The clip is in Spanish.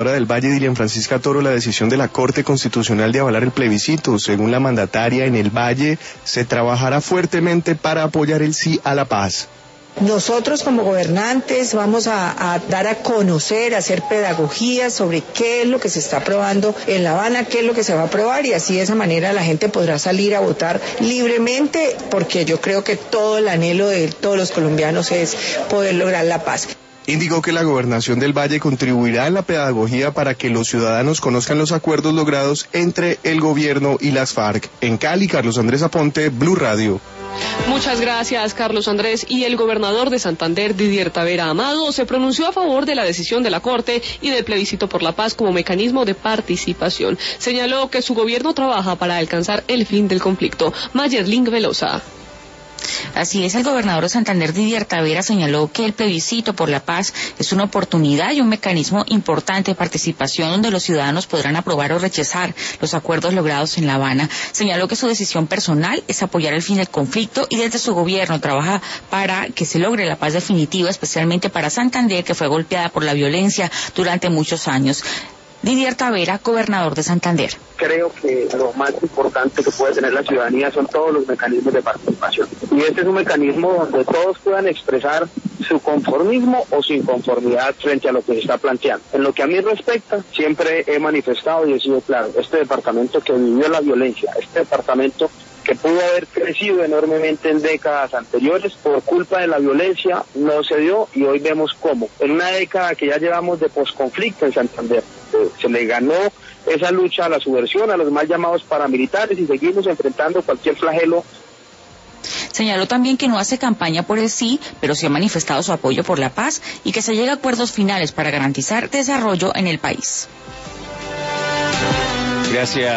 Del Valle, Dilian Francisca Toro, la decisión de la Corte Constitucional de avalar el plebiscito. Según la mandataria, en el Valle se trabajará fuertemente para apoyar el sí a la paz. Nosotros como gobernantes vamos a dar a conocer, a hacer pedagogía sobre qué es lo que se está aprobando en La Habana, qué es lo que se va a aprobar, y así de esa manera la gente podrá salir a votar libremente, porque yo creo que todo el anhelo de todos los colombianos es poder lograr la paz. Indicó que la Gobernación del Valle contribuirá en la pedagogía para que los ciudadanos conozcan los acuerdos logrados entre el gobierno y las FARC. En Cali, Carlos Andrés Aponte, Blue Radio. Muchas gracias, Carlos Andrés. Y el gobernador de Santander, Didier Tavera Amado, se pronunció a favor de la decisión de la Corte y del plebiscito por la paz como mecanismo de participación. Señaló que su gobierno trabaja para alcanzar el fin del conflicto. Mayerlin Velosa. Así es, el gobernador de Santander, Didier Tavera, señaló que el plebiscito por la paz es una oportunidad y un mecanismo importante de participación donde los ciudadanos podrán aprobar o rechazar los acuerdos logrados en La Habana. Señaló que su decisión personal es apoyar el fin del conflicto y desde su gobierno trabaja para que se logre la paz definitiva, especialmente para Santander, que fue golpeada por la violencia durante muchos años. Didier Tavera, gobernador de Santander. Creo que lo más importante que puede tener la ciudadanía son todos los mecanismos de participación. Y este es un mecanismo donde todos puedan expresar su conformismo o su inconformidad frente a lo que se está planteando. En lo que a mí respecta, siempre he manifestado y he sido claro, este departamento que vivió la violencia, este departamento que pudo haber crecido enormemente en décadas anteriores, por culpa de la violencia no se dio, y hoy vemos cómo. En una década que ya llevamos de posconflicto en Santander, se le ganó esa lucha a la subversión, a los mal llamados paramilitares, y seguimos enfrentando cualquier flagelo. Señaló también que no hace campaña por el sí, pero sí ha manifestado su apoyo por la paz y que se llegue a acuerdos finales para garantizar desarrollo en el país. Gracias.